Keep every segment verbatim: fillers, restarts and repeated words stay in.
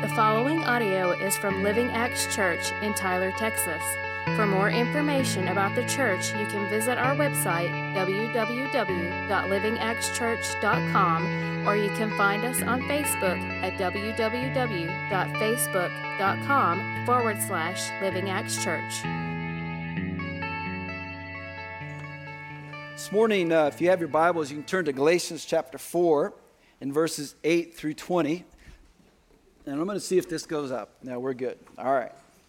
The following audio is from Living Acts Church in Tyler, Texas. For more information about the church, you can visit our website, w w w dot living acts church dot com, or you can find us on Facebook at w w w dot facebook dot com forward slash Living Acts Church. This morning, uh, if you have your Bibles, you can turn to Galatians chapter four in verses eight through twenty. And I'm going to see if this goes up. No, we're good. All right.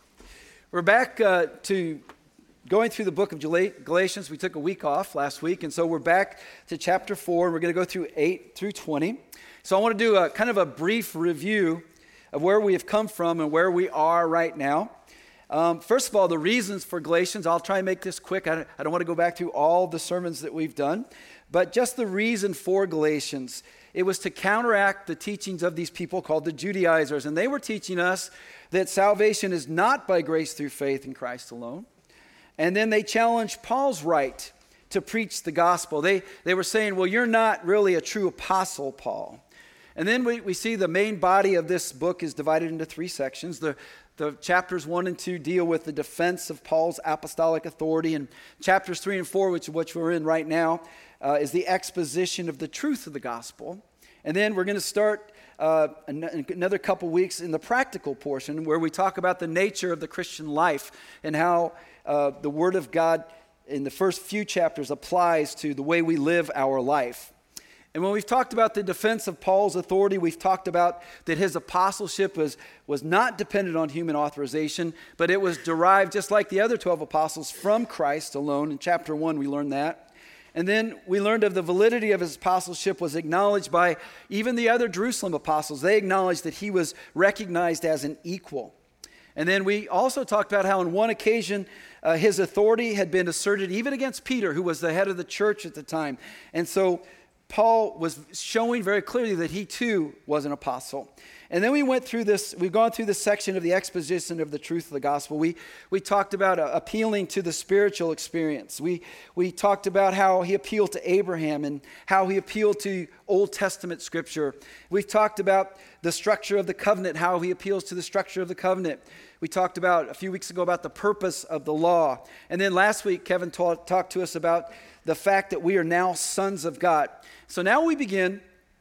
We're back uh, to going through the book of Galatians. We took a week off last week, and so we're back to chapter four, and we're going to go through eight through twenty. So I want to do a kind of a brief review of where we have come from and where we are right now. Um, first of all, the reasons for Galatians. I'll try and make this quick. I don't, I don't want to go back through all the sermons that we've done, but just the reason for Galatians. It was to counteract the teachings of these people called the Judaizers, and they were teaching us that salvation is not by grace through faith in Christ alone. And then they challenged Paul's right to preach the gospel. They, they were saying, well, you're not really a true apostle, Paul. And then we, we see the main body of this book is divided into three sections. The, the chapters one and two deal with the defense of Paul's apostolic authority, and chapters three and four, which, which we're in right now, uh, is the exposition of the truth of the gospel. And then we're going to start uh, an- another couple weeks in the practical portion where we talk about the nature of the Christian life and how uh, the Word of God in the first few chapters applies to the way we live our life. And when we've talked about the defense of Paul's authority, we've talked about that his apostleship was, was not dependent on human authorization, but it was derived, just like the other twelve apostles, from Christ alone. In chapter one, we learned that. And then we learned of the validity of his apostleship was acknowledged by even the other Jerusalem apostles. They acknowledged that he was recognized as an equal. And then we also talked about how on one occasion uh, his authority had been asserted even against Peter, who was the head of the church at the time. And so Paul was showing very clearly that he too was an apostle. And then we went through this, we've gone through this section of the exposition of the truth of the gospel. We we talked about uh, appealing to the spiritual experience. We we talked about how he appealed to Abraham and how he appealed to Old Testament scripture. We've talked about the structure of the covenant, how he appeals to the structure of the covenant. We talked about a few weeks ago about the purpose of the law. And then last week, Kevin ta- talked to us about the fact that we are now sons of God. So now we begin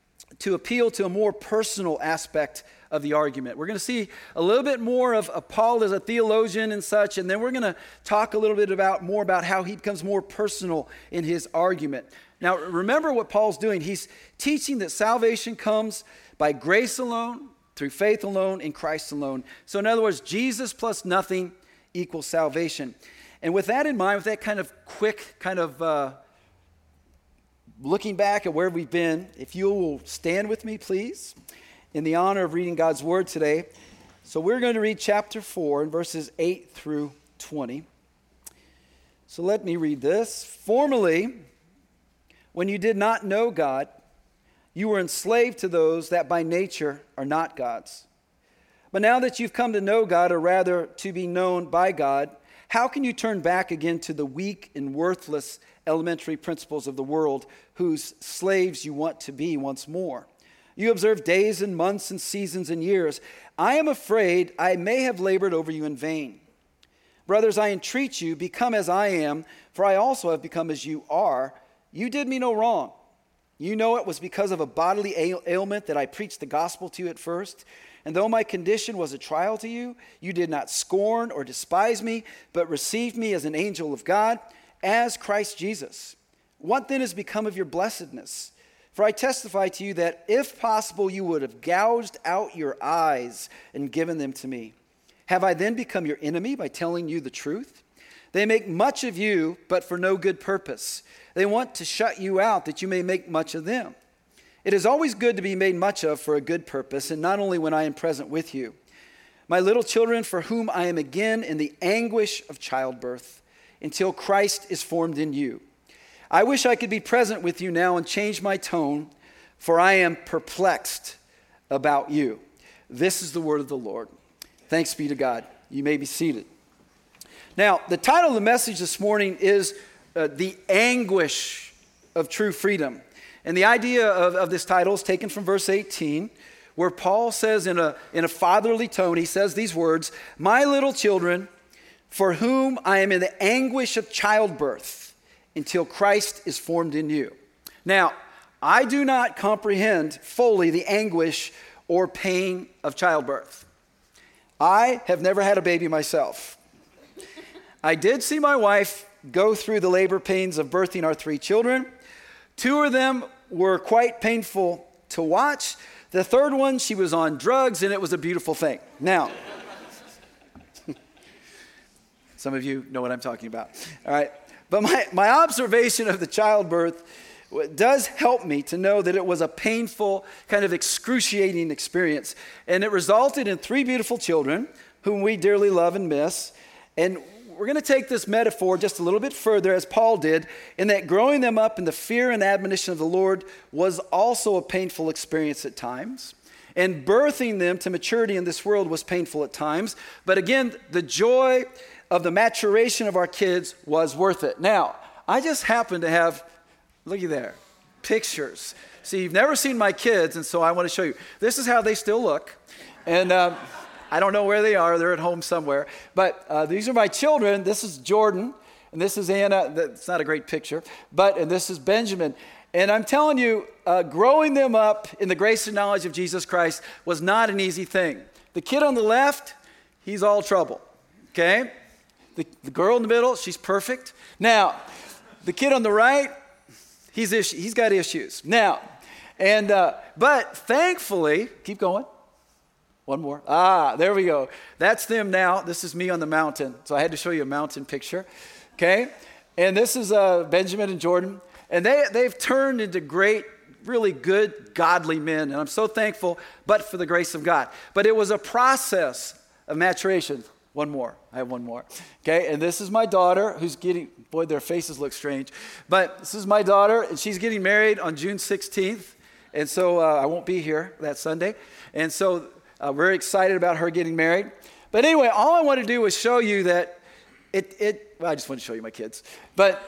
to appeal to a more personal aspect of the argument. We're going to see a little bit more of, of Paul as a theologian and such, and then we're going to talk a little bit about more about how he becomes more personal in his argument. Now, remember what Paul's doing. He's teaching that salvation comes by grace alone, through faith alone, in Christ alone. So in other words, Jesus plus nothing equals salvation. And with that in mind, with that kind of quick kind of uh, looking back at where we've been, if you will stand with me, please, in the honor of reading God's word today. So we're going to read chapter four, verses eight through twenty. So let me read this. Formerly, when you did not know God, you were enslaved to those that by nature are not God's. But now that you've come to know God, or rather to be known by God, how can you turn back again to the weak and worthless elementary principles of the world whose slaves you want to be once more? You observe days and months and seasons and years. I am afraid I may have labored over you in vain. Brothers, I entreat you, become as I am, for I also have become as you are. You did me no wrong. You know it was because of a bodily ail- ailment that I preached the gospel to you at first. And though my condition was a trial to you, you did not scorn or despise me, but received me as an angel of God, as Christ Jesus. What then has become of your blessedness? For I testify to you that if possible, you would have gouged out your eyes and given them to me. Have I then become your enemy by telling you the truth? They make much of you, but for no good purpose. They want to shut you out that you may make much of them. It is always good to be made much of for a good purpose, and not only when I am present with you. My little children, for whom I am again in the anguish of childbirth, until Christ is formed in you. I wish I could be present with you now and change my tone, for I am perplexed about you. This is the word of the Lord. Thanks be to God. You may be seated. Now, the title of the message this morning is uh, The Anguish of True Freedom. And the idea of, of this title is taken from verse eighteen, where Paul says in a, in a fatherly tone, he says these words, "My little children, for whom I am in the anguish of childbirth until Christ is formed in you." Now, I do not comprehend fully the anguish or pain of childbirth. I have never had a baby myself. I did see my wife go through the labor pains of birthing our three children. Two of them were quite painful to watch. The third one, she was on drugs, and it was a beautiful thing. Now, some of you know what I'm talking about. All right. But my, my observation of the childbirth does help me to know that it was a painful, kind of excruciating experience. And it resulted in three beautiful children whom we dearly love and miss. And we're going to take this metaphor just a little bit further, as Paul did, in that growing them up in the fear and admonition of the Lord was also a painful experience at times. And birthing them to maturity in this world was painful at times. But again, the joy of the maturation of our kids was worth it. Now, I just happen to have, looky there, pictures. See, you've never seen my kids, and so I want to show you. This is how they still look. And um, I don't know where they are. They're at home somewhere. But uh, these are my children. This is Jordan, and this is Anna. That's not a great picture. But, and this is Benjamin. And I'm telling you, uh, growing them up in the grace and knowledge of Jesus Christ was not an easy thing. The kid on the left, he's all trouble, okay? The, the girl in the middle, she's perfect. Now, the kid on the right, he's issue, he's got issues. Now, and uh, but thankfully, keep going. One more. Ah, there we go. That's them now. This is me on the mountain. So I had to show you a mountain picture, okay? And this is uh, Benjamin and Jordan. And they, they've turned into great, really good, godly men. And I'm so thankful, but for the grace of God. But it was a process of maturation. One more. I have one more. Okay, and this is my daughter who's getting, boy, their faces look strange. But this is my daughter, and she's getting married on June sixteenth. And so uh, I won't be here that Sunday. And so uh, we're excited about her getting married. But anyway, all I want to do was show you that it, it well, I just want to show you my kids. But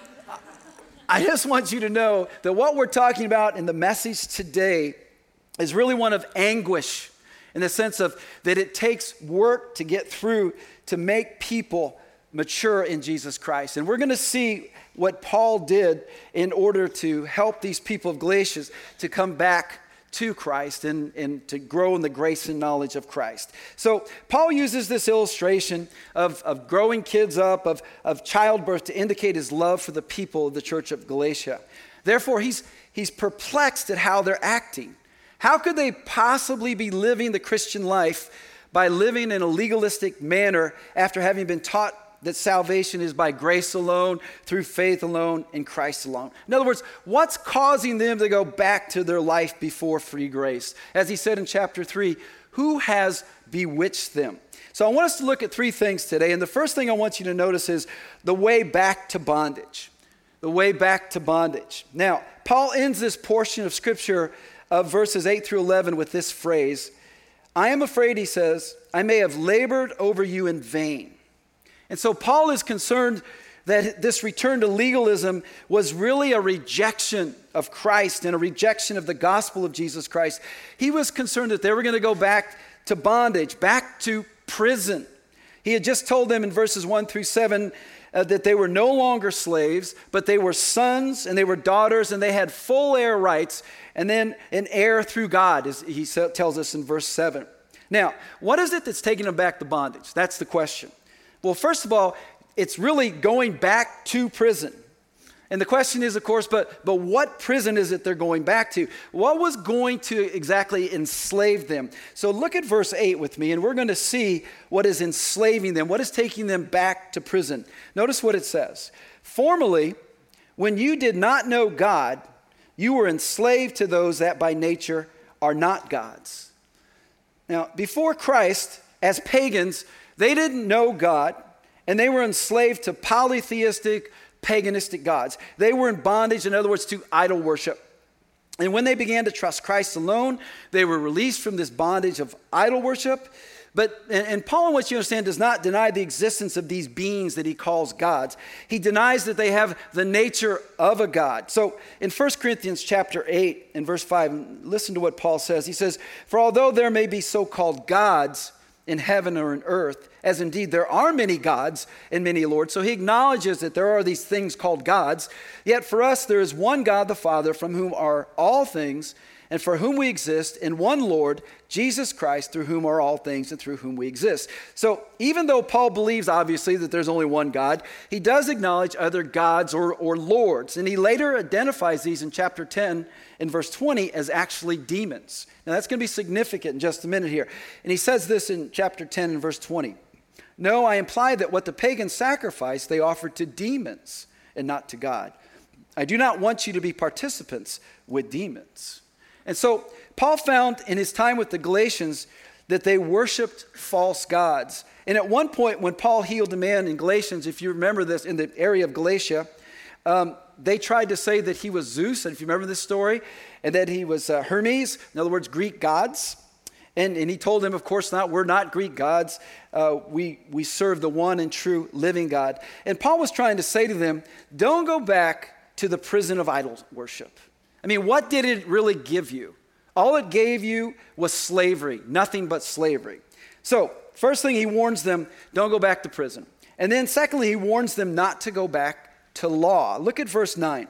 I just want you to know that what we're talking about in the message today is really one of anguish, in the sense of that it takes work to get through to make people mature in Jesus Christ. And we're going to see what Paul did in order to help these people of Galatia to come back to Christ and, and to grow in the grace and knowledge of Christ. So Paul uses this illustration of, of growing kids up, of, of childbirth, to indicate his love for the people of the church of Galatia. Therefore, he's, he's perplexed at how they're acting. How could they possibly be living the Christian life by living in a legalistic manner after having been taught that salvation is by grace alone, through faith alone, in Christ alone? In other words, what's causing them to go back to their life before free grace? As he said in chapter three, who has bewitched them? So I want us to look at three things today. And the first thing I want you to notice is the way back to bondage. The way back to bondage. Now, Paul ends this portion of Scripture of verses eight through eleven with this phrase, "I am afraid," he says, "I may have labored over you in vain." And so Paul is concerned that this return to legalism was really a rejection of Christ and a rejection of the gospel of Jesus Christ. He was concerned that they were going to go back to bondage, back to prison. He had just told them in verses one through seven uh, that they were no longer slaves, but they were sons and they were daughters, and they had full heir rights, and then an heir through God, as he tells us in verse seven. Now, what is it that's taking them back to bondage? That's the question. Well, first of all, it's really going back to prison. And the question is, of course, but, but what prison is it they're going back to? What was going to exactly enslave them? So look at verse eight with me, and we're going to see what is enslaving them, what is taking them back to prison. Notice what it says. "Formerly, when you did not know God, you were enslaved to those that by nature are not God's." Now, before Christ, as pagans, they didn't know God, and they were enslaved to polytheistic, paganistic gods. They were in bondage, in other words, to idol worship. And when they began to trust Christ alone, they were released from this bondage of idol worship. But, and, and Paul, I want you to understand, does not deny the existence of these beings that he calls gods. He denies that they have the nature of a God. So in First Corinthians chapter eight and verse five, listen to what Paul says. He says, "For although there may be so-called gods in heaven or in earth, as indeed there are many gods and many lords." So he acknowledges that there are these things called gods. "Yet for us there is one God, the Father, from whom are all things, and for whom we exist, and one Lord, Jesus Christ, through whom are all things and through whom we exist." So even though Paul believes, obviously, that there's only one God, he does acknowledge other gods or, or lords. And he later identifies these in chapter ten and verse twenty as actually demons. Now that's going to be significant in just a minute here. And he says this in chapter ten and verse twenty. "No, I imply that what the pagans sacrificed, they offered to demons and not to God. I do not want you to be participants with demons." And so Paul found in his time with the Galatians that they worshiped false gods. And at one point when Paul healed a man in Galatians, if you remember this, in the area of Galatia, um, they tried to say that he was Zeus, and if you remember this story, and that he was uh, Hermes, in other words, Greek gods. And, and he told them, of course not, we're not Greek gods. Uh, we, we serve the one and true living God. And Paul was trying to say to them, don't go back to the prison of idol worship. I mean, what did it really give you? All it gave you was slavery, nothing but slavery. So, first thing, he warns them, don't go back to prison. And then secondly, he warns them not to go back to law. Look at verse nine.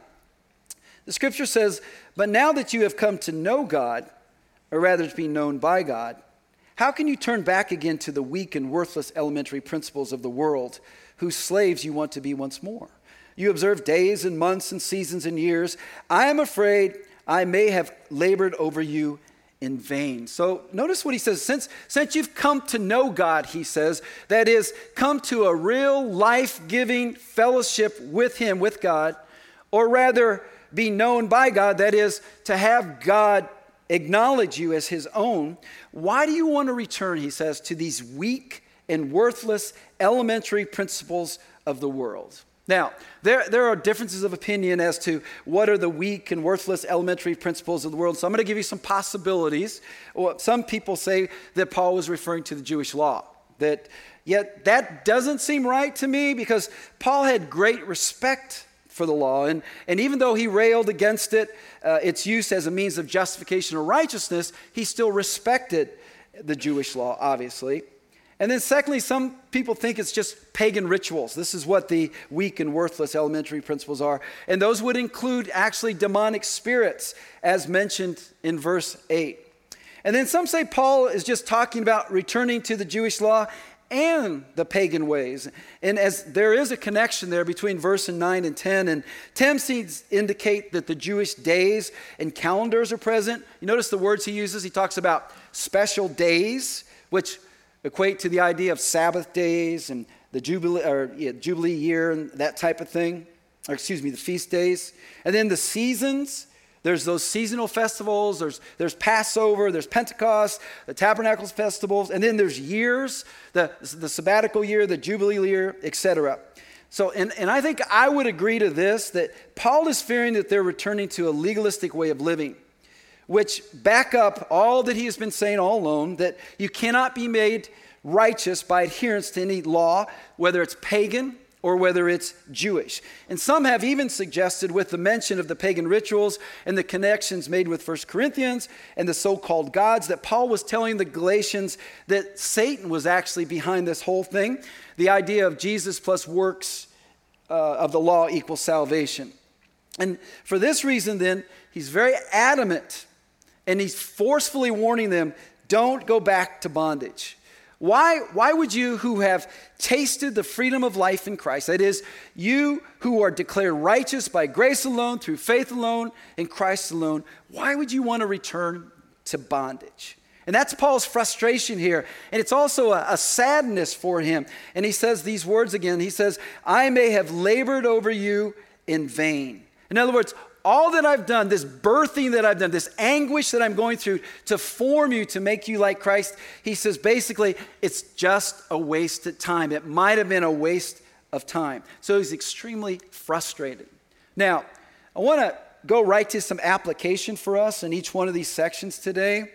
The scripture says, "But now that you have come to know God, or rather to be known by God, how can you turn back again to the weak and worthless elementary principles of the world, whose slaves you want to be once more? You observe days and months and seasons and years. I am afraid I may have labored over you in vain." So notice what he says. Since, since you've come to know God, he says, that is, come to a real life-giving fellowship with him, with God, or rather be known by God, that is, to have God acknowledge you as his own, why do you want to return, he says, to these weak and worthless elementary principles of the world? Now, there, there are differences of opinion as to what are the weak and worthless elementary principles of the world. So I'm going to give you some possibilities. Well, some people say that Paul was referring to the Jewish law. That, yet that doesn't seem right to me, because Paul had great respect for the law. And, and even though he railed against it, uh, its use as a means of justification or righteousness, he still respected the Jewish law, obviously. And then secondly, some people think it's just pagan rituals. This is what the weak and worthless elementary principles are. And those would include actually demonic spirits, as mentioned in verse eight. And then some say Paul is just talking about returning to the Jewish law and the pagan ways. And as there is a connection there between verse nine and ten, and ten seems to indicate that the Jewish days and calendars are present. You notice the words he uses. He talks about special days, which equate to the idea of Sabbath days and the Jubilee, or yeah, Jubilee year and that type of thing. Or excuse me, the feast days. And then the seasons. There's those seasonal festivals. There's, there's Passover. There's Pentecost, the Tabernacles festivals. And then there's years, the, the sabbatical year, the Jubilee year, et cetera. So, and, and I think I would agree to this, that Paul is fearing that they're returning to a legalistic way of living, which back up all that he has been saying all along, that you cannot be made righteous by adherence to any law, whether it's pagan or whether it's Jewish. And some have even suggested, with the mention of the pagan rituals and the connections made with First Corinthians and the so-called gods, that Paul was telling the Galatians that Satan was actually behind this whole thing. The idea of Jesus plus works uh, of the law equals salvation. And for this reason, then, he's very adamant, and he's forcefully warning them, don't go back to bondage. Why, why would you, who have tasted the freedom of life in Christ, that is, you who are declared righteous by grace alone, through faith alone, in Christ alone, why would you want to return to bondage? And that's Paul's frustration here. And it's also a, a sadness for him. And he says these words again. He says, I may have labored over you in vain. In other words, all that I've done, this birthing that I've done, this anguish that I'm going through to form you, to make you like Christ, he says basically it's just a wasted time. It might have been a waste of time. So he's extremely frustrated. Now, I want to go right to some application for us in each one of these sections today.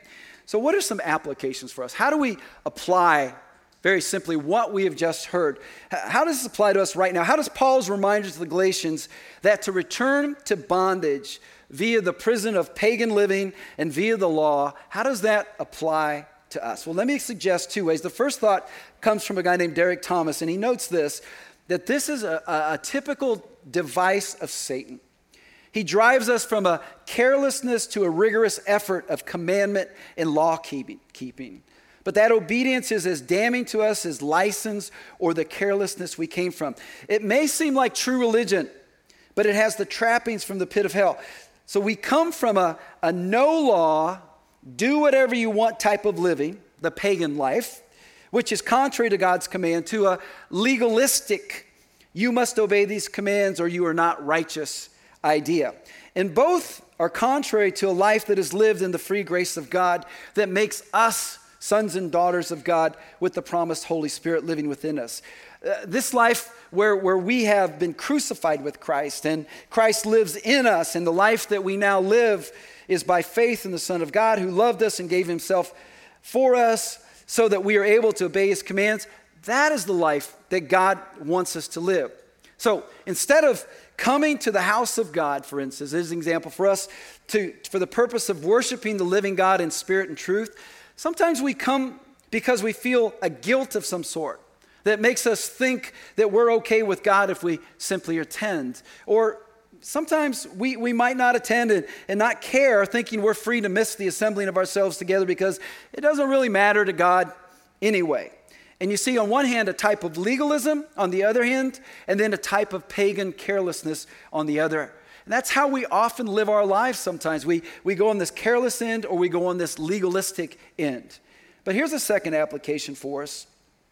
So what are some applications for us? How do we apply, very simply, what we have just heard? How does this apply to us right now? How does Paul's reminder to the Galatians that to return to bondage via the prison of pagan living and via the law, how does that apply to us? Well, let me suggest two ways. The first thought comes from a guy named Derek Thomas, and he notes this, that this is a, a, a typical device of Satan. He drives us from a carelessness to a rigorous effort of commandment and law keeping. But that obedience is as damning to us as license or the carelessness we came from. It may seem like true religion, but it has the trappings from the pit of hell. So we come from a, a no law, do whatever you want type of living, the pagan life, which is contrary to God's command, to a legalistic, you must obey these commands or you are not righteous idea. And both are contrary to a life that is lived in the free grace of God that makes us sons and daughters of God with the promised Holy Spirit living within us. Uh, this life where, where we have been crucified with Christ and Christ lives in us, and the life that we now live is by faith in the Son of God who loved us and gave himself for us so that we are able to obey his commands. That is the life that God wants us to live. So instead of coming to the house of God, for instance, as an example for us, to for the purpose of worshiping the living God in spirit and truth, sometimes we come because we feel a guilt of some sort that makes us think that we're okay with God if we simply attend. Or sometimes we, we might not attend and, and not care, thinking we're free to miss the assembling of ourselves together because it doesn't really matter to God anyway. And you see, on one hand, a type of legalism, on the other hand, and then a type of pagan carelessness on the other. And that's how we often live our lives sometimes. We, we go on this careless end or we go on this legalistic end. But here's a second application for us.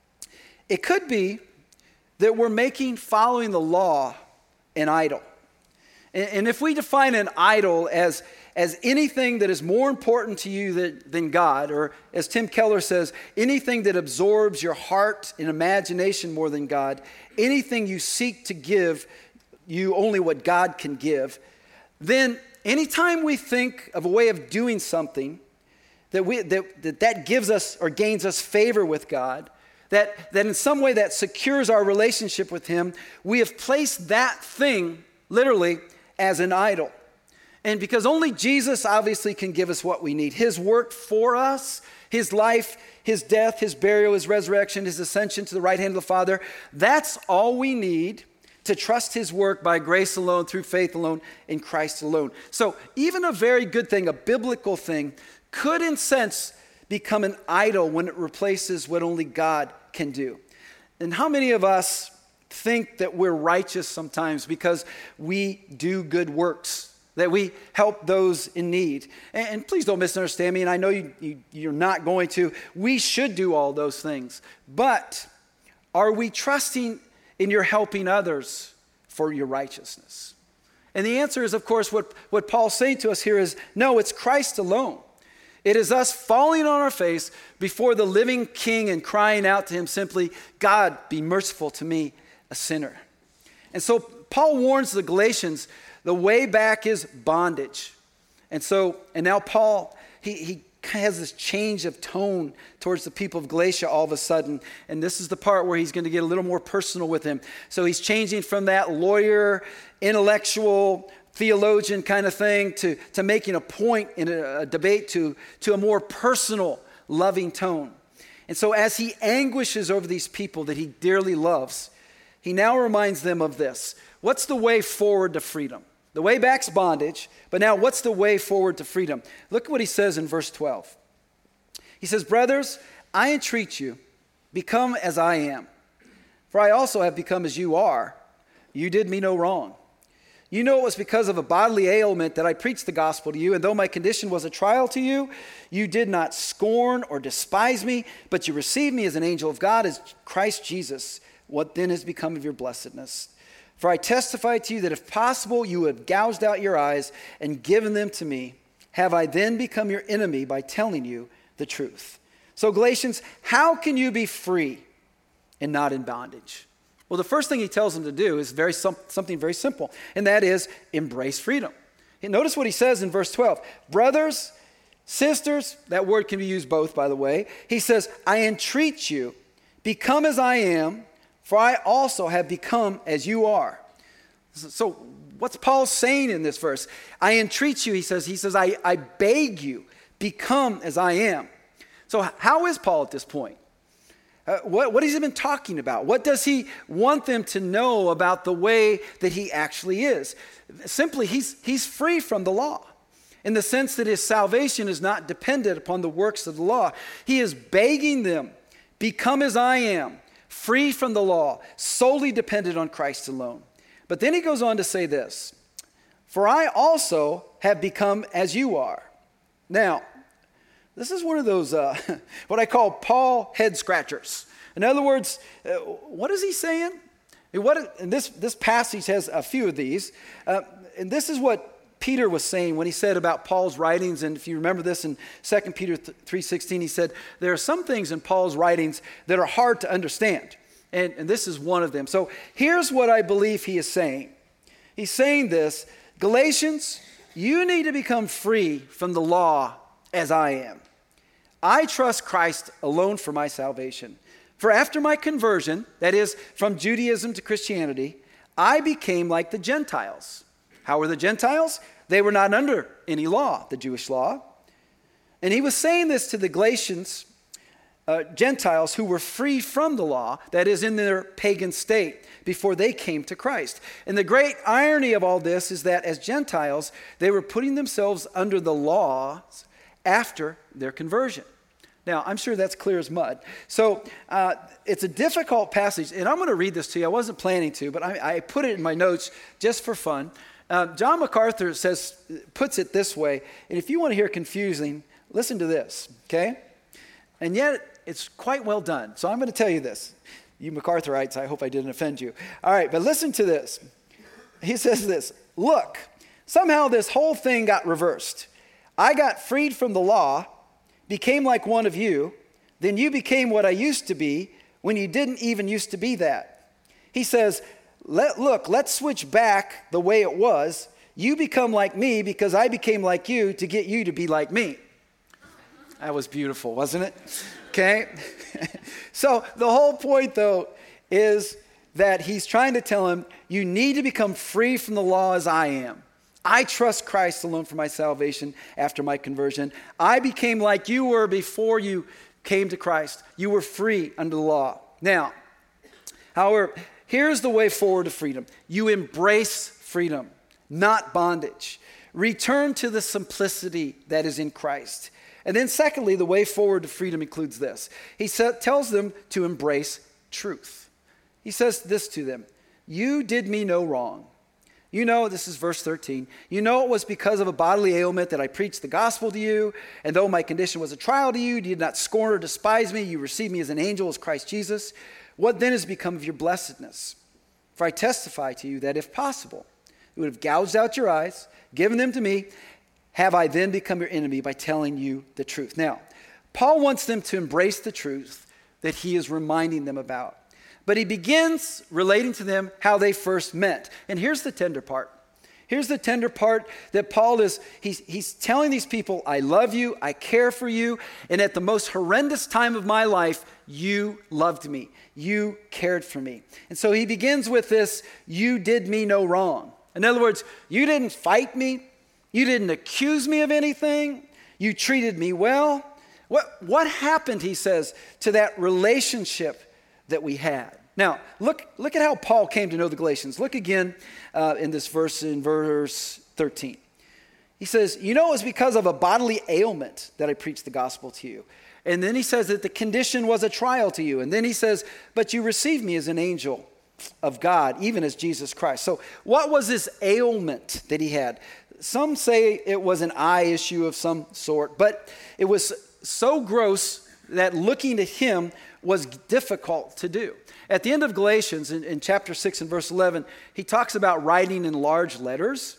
It could be that we're making following the law an idol. And, and if we define an idol as as anything that is more important to you than, than God, or as Tim Keller says, anything that absorbs your heart and imagination more than God, anything you seek to give you only what God can give, then anytime we think of a way of doing something that we, that, that, that gives us or gains us favor with God, that, that in some way that secures our relationship with him, we have placed that thing literally as an idol. And because only Jesus obviously can give us what we need. His work for us, his life, his death, his burial, his resurrection, his ascension to the right hand of the Father, that's all we need to trust his work by grace alone, through faith alone, in Christ alone. So even a very good thing, a biblical thing, could in sense become an idol when it replaces what only God can do. And how many of us think that we're righteous sometimes because we do good works, that we help those in need? And, and please don't misunderstand me, and I know you, you, you're not going to. We should do all those things. But are we trusting in your helping others for your righteousness? And the answer is, of course, what, what Paul's saying to us here is, no, it's Christ alone. It is us falling on our face before the living King and crying out to him simply, God, be merciful to me, a sinner. And so Paul warns the Galatians, the way back is bondage. And so, and now Paul, he, he has this change of tone towards the people of Galatia all of a sudden. And this is the part where he's going to get a little more personal with them. So he's changing from that lawyer, intellectual, theologian kind of thing to, to making a point in a, a debate to, to a more personal, loving tone. And so as he anguishes over these people that he dearly loves, he now reminds them of this. What's the way forward to freedom? The way back's bondage, but now what's the way forward to freedom? Look at what he says in verse twelve. He says, brothers, I entreat you, become as I am. For I also have become as you are. You did me no wrong. You know it was because of a bodily ailment that I preached the gospel to you, and though my condition was a trial to you, you did not scorn or despise me, but you received me as an angel of God, as Christ Jesus. What then has become of your blessedness? For I testify to you that if possible, you would have gouged out your eyes and given them to me. Have I then become your enemy by telling you the truth? So Galatians, how can you be free and not in bondage? Well, the first thing he tells them to do is very something very simple, and that is embrace freedom. And notice what he says in verse twelve. Brothers, Sisters, that word can be used both, by the way. He says, I entreat you, become as I am, for I also have become as you are. So what's Paul saying in this verse? I entreat you, he says, he says, I, I beg you, become as I am. So how is Paul at this point? Uh, what, what has he been talking about? What does he want them to know about the way that he actually is? Simply, he's, he's free from the law, in the sense that his salvation is not dependent upon the works of the law. He is begging them, become as I am, free from the law, solely dependent on Christ alone. But then he goes on to say this, for I also have become as you are. Now, this is one of those, uh, what I call Paul head scratchers. In other words, uh, what is he saying? And what, and this, this passage has a few of these. Uh, and this is what Peter was saying when he said about Paul's writings, and if you remember this in Second Peter three sixteen, he said, there are some things in Paul's writings that are hard to understand, and, and this is one of them. So here's what I believe he is saying. He's saying this, Galatians, you need to become free from the law as I am. I trust Christ alone for my salvation. For after my conversion, that is, from Judaism to Christianity, I became like the Gentiles. How were the Gentiles? They were not under any law, the Jewish law. And he was saying this to the Galatians, uh, Gentiles who were free from the law, that is, in their pagan state, before they came to Christ. And the great irony of all this is that as Gentiles, they were putting themselves under the laws after their conversion. Now, I'm sure that's clear as mud. So uh, it's a difficult passage, and I'm going to read this to you. I wasn't planning to, but I, I put it in my notes just for fun. Uh, John MacArthur says, puts it this way, and if you want to hear confusing, listen to this, okay? And yet, it's quite well done. So I'm going to tell you this. You MacArthurites, I hope I didn't offend you. All right, but listen to this. He says this, look, somehow this whole thing got reversed. I got freed from the law, became like one of you, then you became what I used to be when you didn't even used to be that. He says, Let, look, let's switch back the way it was. You become like me because I became like you to get you to be like me. That was beautiful, wasn't it? Okay. So the whole point, though, is that he's trying to tell him, you need to become free from the law as I am. I trust Christ alone for my salvation after my conversion. I became like you were before you came to Christ. You were free under the law. Now, however, here's the way forward to freedom. You embrace freedom, not bondage. Return to the simplicity that is in Christ. And then secondly, the way forward to freedom includes this. He sa- tells them to embrace truth. He says this to them, you did me no wrong. You know, this is verse thirteen, you know it was because of a bodily ailment that I preached the gospel to you, and though my condition was a trial to you, you did not scorn or despise me, you received me as an angel, as Christ Jesus. What then has become of your blessedness? For I testify to you that if possible, you would have gouged out your eyes, given them to me, have I then become your enemy by telling you the truth. Now, Paul wants them to embrace the truth that he is reminding them about. But he begins relating to them how they first met. And here's the tender part. Here's the tender part that Paul is, he's, he's telling these people, I love you, I care for you, and at the most horrendous time of my life, you loved me. You cared for me. And so he begins with this, you did me no wrong. In other words, you didn't fight me. You didn't accuse me of anything. You treated me well. What, what happened, he says, to that relationship that we had? Now, look, look at how Paul came to know the Galatians. Look again uh, in this verse, in verse thirteen. He says, you know it was because of a bodily ailment that I preached the gospel to you. And then he says that the condition was a trial to you. And then he says, but you received me as an angel of God, even as Jesus Christ. So what was this ailment that he had? Some say it was an eye issue of some sort, but it was so gross that looking at him was difficult to do. At the end of Galatians, in, in chapter six and verse eleven, he talks about writing in large letters.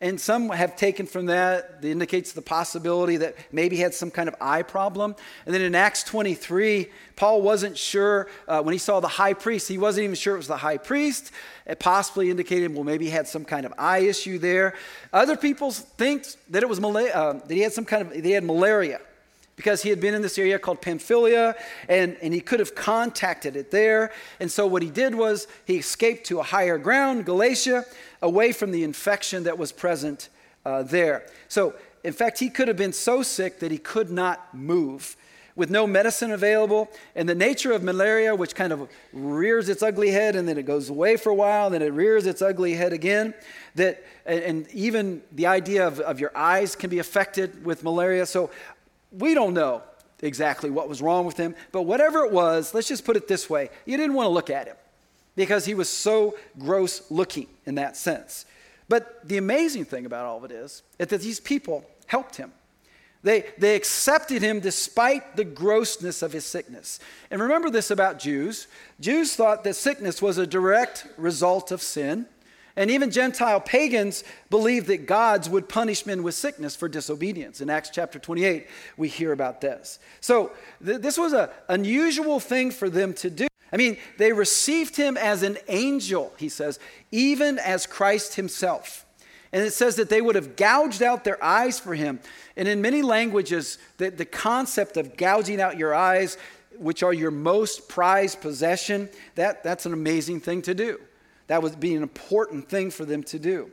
And some have taken from that, that indicates the possibility that maybe he had some kind of eye problem. And then in Acts twenty-three, Paul wasn't sure, uh, when he saw the high priest, he wasn't even sure it was the high priest. It possibly indicated, well, maybe he had some kind of eye issue there. Other people think that it was mala- uh, that he had some kind of, that he had malaria, because he had been in this area called Pamphylia, and, and he could have contacted it there. And so what he did was he escaped to a higher ground, Galatia, away from the infection that was present uh, there. So, in fact, he could have been so sick that he could not move, with no medicine available. And the nature of malaria, which kind of rears its ugly head and then it goes away for a while, then it rears its ugly head again, that, and, and even the idea of, of your eyes can be affected with malaria. So we don't know exactly what was wrong with him, but whatever it was, let's just put it this way. You didn't want to look at him because he was so gross looking in that sense. But the amazing thing about all of it is, is that these people helped him. They, they accepted him despite the grossness of his sickness. And remember this about Jews. Jews thought that sickness was a direct result of sin. And even Gentile pagans believed that gods would punish men with sickness for disobedience. In Acts chapter twenty-eight, we hear about this. So th- this was an unusual thing for them to do. I mean, they received him as an angel, he says, even as Christ himself. And it says that they would have gouged out their eyes for him. And in many languages, the, the concept of gouging out your eyes, which are your most prized possession, that, that's an amazing thing to do. That would be an important thing for them to do.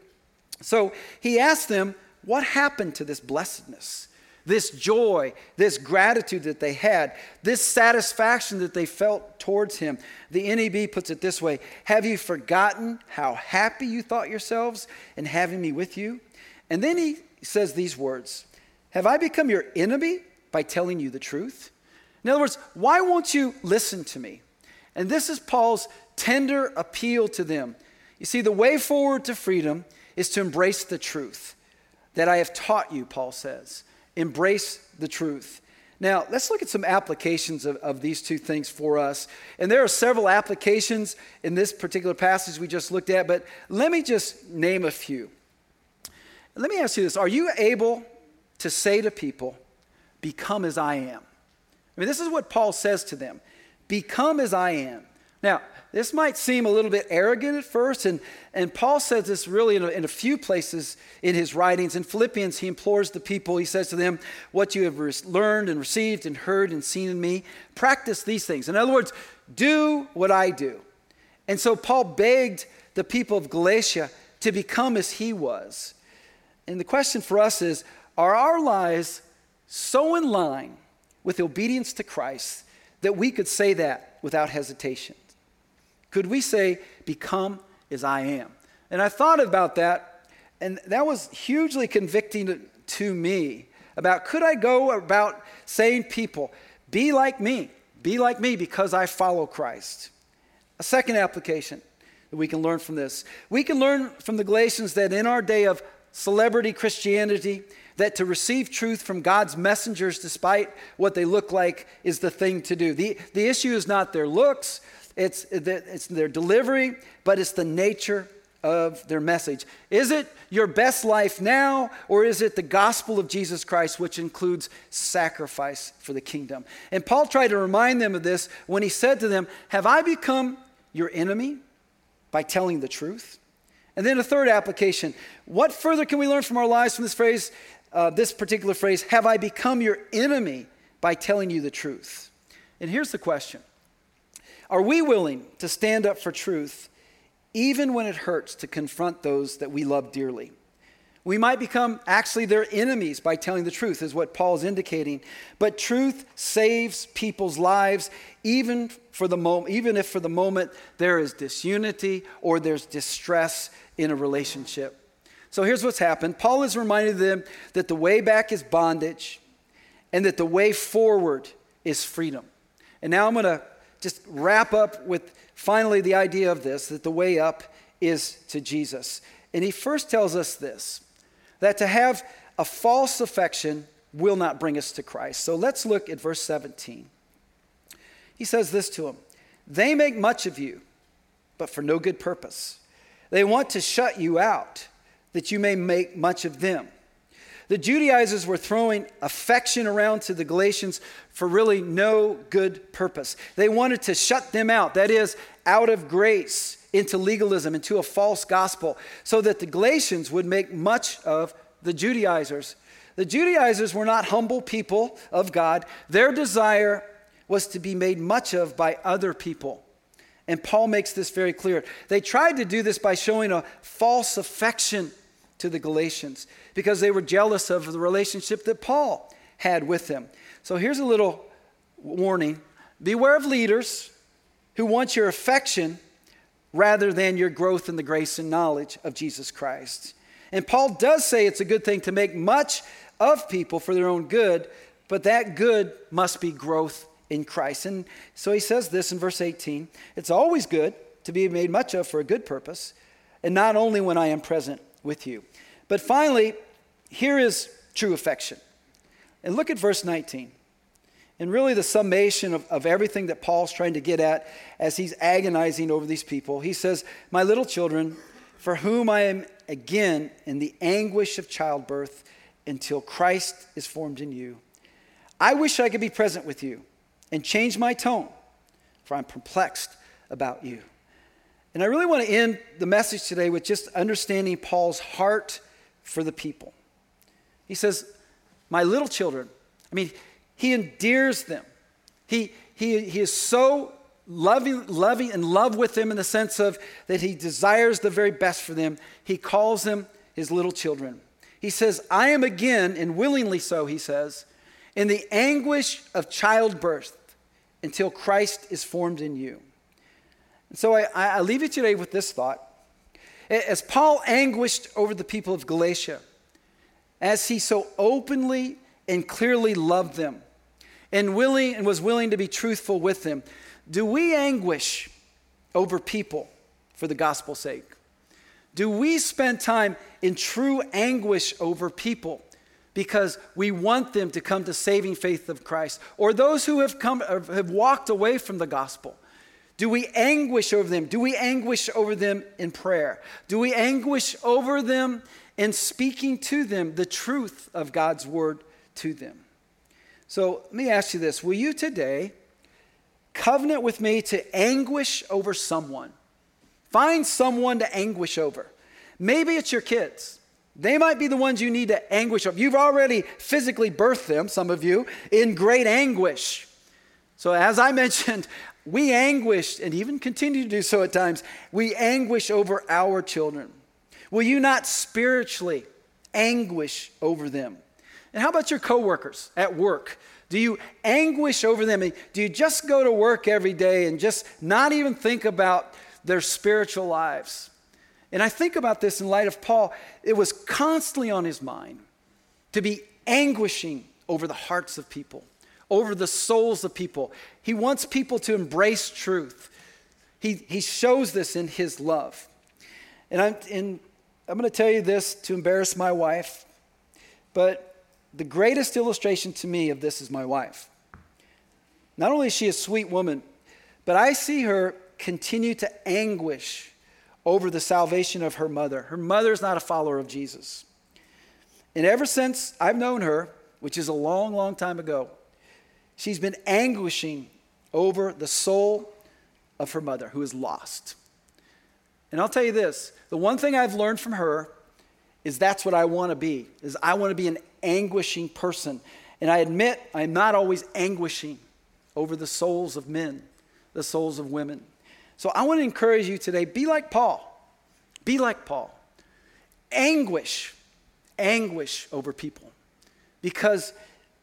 So he asked them, what happened to this blessedness, this joy, this gratitude that they had, this satisfaction that they felt towards him? The N E B puts it this way: have you forgotten how happy you thought yourselves in having me with you? And then he says these words: have I become your enemy by telling you the truth? In other words, why won't you listen to me? And this is Paul's tender appeal to them. You see, the way forward to freedom is to embrace the truth that I have taught you, Paul says. Embrace the truth. Now, let's look at some applications of, of these two things for us. And there are several applications in this particular passage we just looked at, but let me just name a few. Let me ask you this. Are you able to say to people, become as I am? I mean, this is what Paul says to them. Become as I am. Now, this might seem a little bit arrogant at first, and, and Paul says this really in a, in a few places in his writings. In Philippians, he implores the people, he says to them, what you have re- learned and received and heard and seen in me, practice these things. In other words, do what I do. And so Paul begged the people of Galatia to become as he was. And the question for us is, are our lives so in line with obedience to Christ that we could say that without hesitation? Could we say, become as I am? And I thought about that, and that was hugely convicting to, to me about, could I go about saying people, be like me, be like me because I follow Christ? A second application that we can learn from this. We can learn from the Galatians that in our day of celebrity Christianity, that to receive truth from God's messengers despite what they look like is the thing to do. The, the issue is not their looks, it's, it's their delivery, but it's the nature of their message. Is it your best life now, or is it the gospel of Jesus Christ, which includes sacrifice for the kingdom? And Paul tried to remind them of this when he said to them, have I become your enemy by telling the truth? And then a third application. What further can we learn from our lives from this phrase, uh, this particular phrase, have I become your enemy by telling you the truth? And here's the question. Are we willing to stand up for truth even when it hurts to confront those that we love dearly? We might become actually their enemies by telling the truth, is what Paul is indicating. But truth saves people's lives, even for the moment, even if for the moment there is disunity or there's distress in a relationship. So here's what's happened. Paul has reminded them that the way back is bondage and that the way forward is freedom. And now I'm going to just wrap up with finally the idea of this, that the way up is to Jesus. And he first tells us this, that to have a false affection will not bring us to Christ. So let's look at verse seventeen. He says this to him: they make much of you, but for no good purpose. They want to shut you out. that you may make much of them. The Judaizers were throwing affection around to the Galatians for really no good purpose. They wanted to shut them out, that is, out of grace into legalism, into a false gospel, so that the Galatians would make much of the Judaizers. The Judaizers were not humble people of God. Their desire was to be made much of by other people. And Paul makes this very clear. They tried to do this by showing a false affection to the Galatians because they were jealous of the relationship that Paul had with them. So here's a little warning. Beware of leaders who want your affection rather than your growth in the grace and knowledge of Jesus Christ. And Paul does say it's a good thing to make much of people for their own good, but that good must be growth in Christ. And so he says this in verse eighteen, it's always good to be made much of for a good purpose, and not only when I am present with you. But finally, here is true affection. And look at verse nineteen. And really the summation of, of everything that Paul's trying to get at as he's agonizing over these people. He says, my little children, for whom I am again in the anguish of childbirth until Christ is formed in you. I wish I could be present with you and change my tone, for I'm perplexed about you. And I really want to end the message today with just understanding Paul's heart for the people. He says, my little children. I mean, he endears them. He, he, he is so loving, loving in love with them in the sense of that he desires the very best for them. He calls them his little children. He says, I am again, and willingly so, he says, in the anguish of childbirth until Christ is formed in you. And so I, I leave you today with this thought. As Paul anguished over the people of Galatia, as he so openly and clearly loved them, and willing and was willing to be truthful with them, do we anguish over people for the gospel's sake? Do we spend time in true anguish over people because we want them to come to saving faith of Christ, or those who have come or have walked away from the gospel? Do we anguish over them? Do we anguish over them in prayer? Do we anguish over them in speaking to them the truth of God's word to them? So let me ask you this. Will you today covenant with me to anguish over someone? Find someone to anguish over. Maybe it's your kids. They might be the ones you need to anguish over. You've already physically birthed them, some of you, in great anguish. So as I mentioned, we anguish, and even continue to do so at times, we anguish over our children. Will you not spiritually anguish over them? And how about your coworkers at work? Do you anguish over them? Do you just go to work every day and just not even think about their spiritual lives? And I think about this in light of Paul. It was constantly on his mind to be anguishing over the hearts of people, over the souls of people. He wants people to embrace truth. He, he shows this in his love. And I'm, and I'm going to tell you this to embarrass my wife, but the greatest illustration to me of this is my wife. Not only is she a sweet woman, but I see her continue to anguish over the salvation of her mother. Her mother is not a follower of Jesus. And ever since I've known her, which is a long, long time ago, she's been anguishing over the soul of her mother who is lost. And I'll tell you this, the one thing I've learned from her is that's what I want to be, is I want to be an anguishing person. And I admit I'm not always anguishing over the souls of men, the souls of women. So I want to encourage you today, be like Paul. Be like Paul. Anguish, anguish over people. Because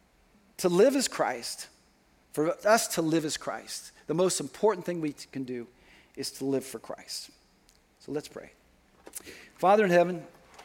to live as Christ, for us to live as Christ, the most important thing we can do is to live for Christ. So let's pray. Father in heaven,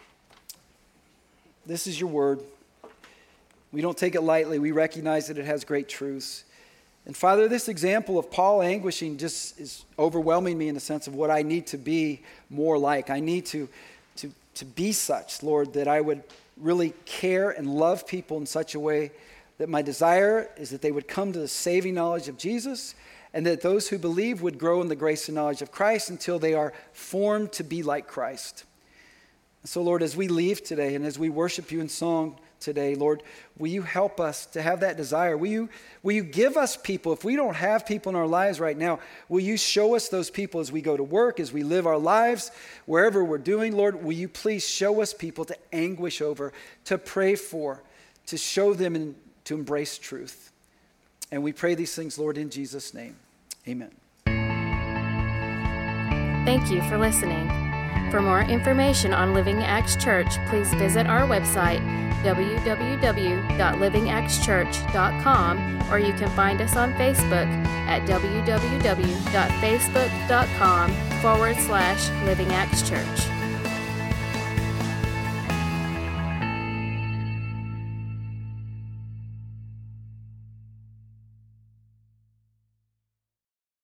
this is your word. We don't take it lightly. We recognize that it has great truths. And Father, this example of Paul anguishing just is overwhelming me in the sense of what I need to be more like. I need to, to, to be such, Lord, that I would really care and love people in such a way that my desire is that they would come to the saving knowledge of Jesus, and that those who believe would grow in the grace and knowledge of Christ until they are formed to be like Christ. So, Lord, as we leave today and as we worship you in song today, Lord, will you help us to have that desire? Will you, will you give us people? If we don't have people in our lives right now, will you show us those people as we go to work, as we live our lives, wherever we're doing? Lord, will you please show us people to anguish over, to pray for, to show them and to embrace truth? And we pray these things, Lord, in Jesus' name. Amen. Thank you for listening. For more information on Living Acts Church, please visit our website, w w w dot living acts church dot com, or you can find us on Facebook at w w w dot facebook dot com forward slash Living Acts Church.